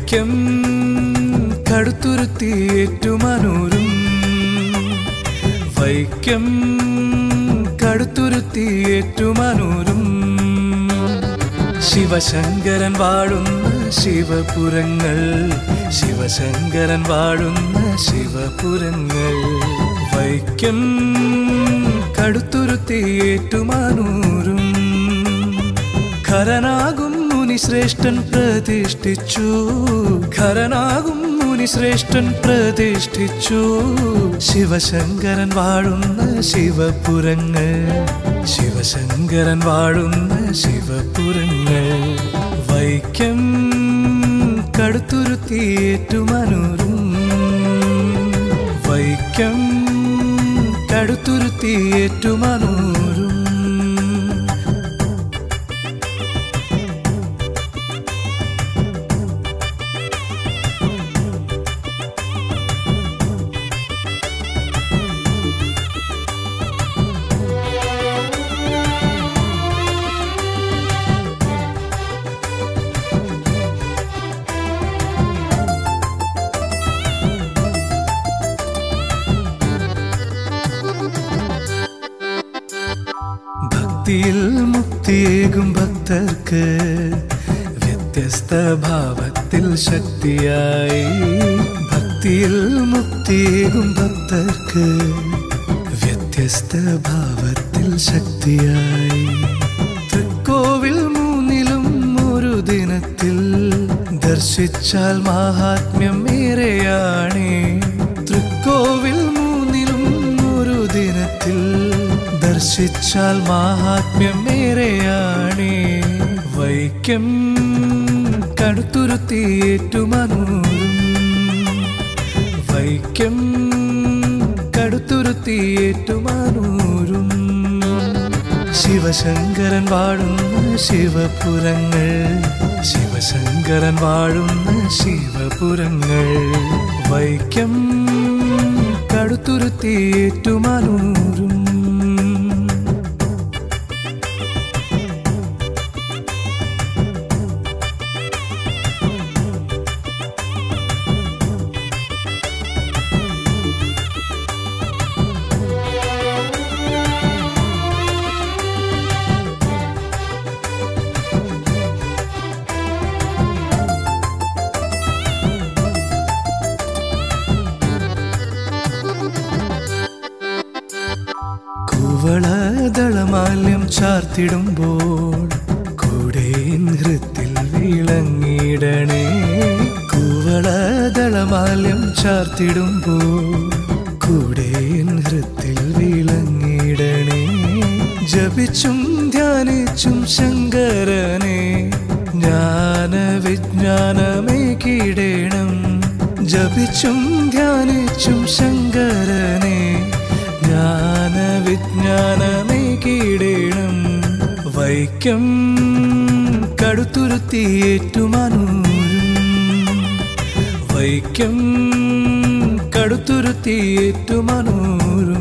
വൈക്കം കടുത്തുരുത്തിയേറ്റുമാനൂരും വൈക്കം കടുത്തുരുത്തിയേറ്റുമാനൂരും ശിവശങ്കരൻ വാഴുന്ന ശിവപുരങ്ങൾ ശിവശങ്കരൻ വാഴുന്ന ശിവപുരങ്ങൾ വൈക്കം കടുത്തുരുത്തിയേറ്റുമാനൂരും ഖരനാകും മുനിശ്രേഷ്ഠൻ പ്രതിഷ്ഠിച്ചു ഖരനാകും മുനിശ്രേഷ്ഠൻ പ്രതിഷ്ഠിച്ചു ശിവശങ്കരൻ വാഴുന്ന ശിവപുരങ്ങൾ ശിവശങ്കരൻ വാഴുന്ന ശിവപുരങ്ങൾ വൈക്കം കടുത്തുരുത്തിയേറ്റുമാനൂരും വൈക്കം കടുത്തുരുത്തിയേറ്റുമാനൂരും ഭക്തിയിൽ മുക്തിയേകും ഭക്തർക്ക് വ്യത്യസ്ത ഭാവത്തിൽ ശക്തിയായി ഭക്തിയിൽ മുക്തിയേകും ഭക്തർക്ക് വ്യത്യസ്ത ഭാവത്തിൽ ശക്തിയായി തൃക്കോവിൽ മൂന്നിലും ഒരു ദിനത്തിൽ ദർശിച്ചാൽ മാഹാത്മ്യം ഏറെയാണേ തൃക്കോവിൽ മൂന്നിലും ഒരു ദിനത്തിൽ ദർശിച്ചാൽ മാഹാത്മ്യം ഏറെയാണേ വൈക്കം കടുത്തുരുത്തിയേറ്റുമാനൂരും വൈക്കം കടുത്തുരുത്തിയേറ്റുമാനൂരും ശിവശങ്കരൻ വാഴുന്ന ശിവപുരങ്ങൾ ശിവശങ്കരൻ വാഴുന്ന ശിവപുരങ്ങൾ വൈക്കം കടുത്തുരുത്തിയേറ്റുമാനൂരും കൂവളദളമാല്യം ചാർത്തിടുമ്പോൾ കൂടെ ഹൃത്തിൽ വിളങ്ങിടണേ കൂവളദളമാല്യം ചാർത്തിടുമ്പോൾ കൂടെ ഹൃത്തിൽ വിളങ്ങിടണേ ജപിച്ചും ധ്യാനിച്ചും ശങ്കരനെ ജ്ഞാനവിജ്ഞാനമേകിടേണം ജപിച്ചും ധ്യാനിച്ചും ശങ്കരനെ ജ്ഞാനവിജ്ഞാനമേകിടേണം വൈക്കം കടുത്തുരുത്തിയേറ്റുമാനൂരും വൈക്കം കടുത്തുരുത്തിയേറ്റുമാനൂരും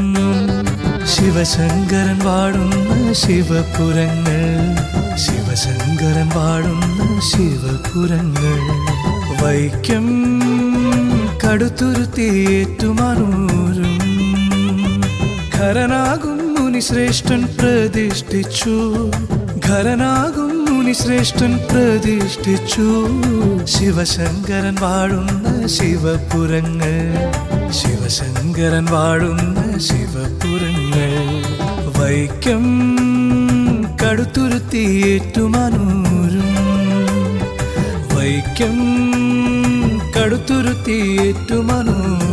ശിവശങ്കരൻ വാഴുന്ന ശിവപുരങ്ങൾ ശിവശങ്കരൻ വാഴുന്ന ശിവപുരങ്ങൾ വൈക്കം കടുത്തുരുത്തിയേറ്റുമാനൂരും ഖരനാകും മുനിശ്രേഷ്ഠൻ പ്രതിഷ്ഠിച്ചു ഖരനാകും മുനിശ്രേഷ്ഠൻ പ്രതിഷ്ഠിച്ചു ശിവശങ്കരൻ വാഴുന്ന ശിവപുരങ്ങൾ ശിവശങ്കരൻ വാഴുന്ന ശിവപുരങ്ങൾ വൈക്കം കടുത്തുരുത്തിയേറ്റുമാനൂരും വൈക്കം കടുത്തുരുത്തിയേറ്റുമാനൂരും